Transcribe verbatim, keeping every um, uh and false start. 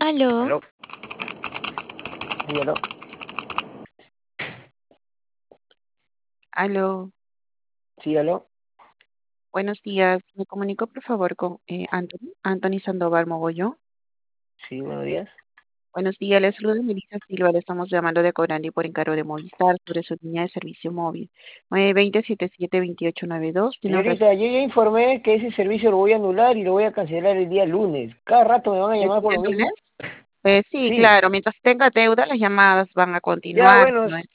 Aló, Aló, sí, aló. aló, Sí, aló. buenos días. Me comunico por favor con eh, Anthony, Anthony Sandoval Mogollón. Sí, buenos días. Buenos días, les saluda Melissa Silva, le estamos llamando de Corandi por encargo de Movistar sobre su línea de servicio móvil. nueve dos cero, siete siete dos ocho nueve dos. Tiene un Señorita, yo ya informé que ese servicio lo voy a anular y lo voy a cancelar el día lunes. Cada rato me van a ¿El llamar por día lo lunes? mismo. Eh, sí, Sí. claro, mientras tenga deuda, las llamadas van a Ya, continuar, bueno, ¿no?